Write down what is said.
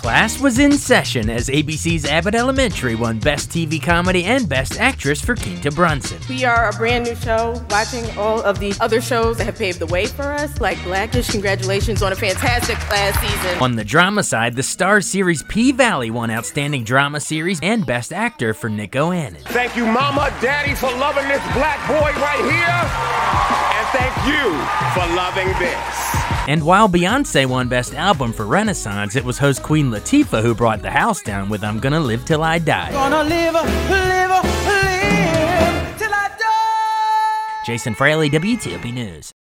Class was in session as ABC's Abbott Elementary won Best TV Comedy and Best Actress for Quinta Brunson. We are a brand new show, watching all of the other shows that have paved the way for us, like Blackish. Congratulations on a fantastic last season. On the drama side, the Starz series P-Valley won Outstanding Drama Series and Best Actor for Nick Oannon. Thank you, Mama, Daddy, for loving this black boy right here. And thank you for loving this. And while Beyonce won Best Album for Renaissance, it was host Queen Latifah who brought the house down with I'm Gonna Live Till I Die. Gonna live till I die. Jason Fraley, WTOP News.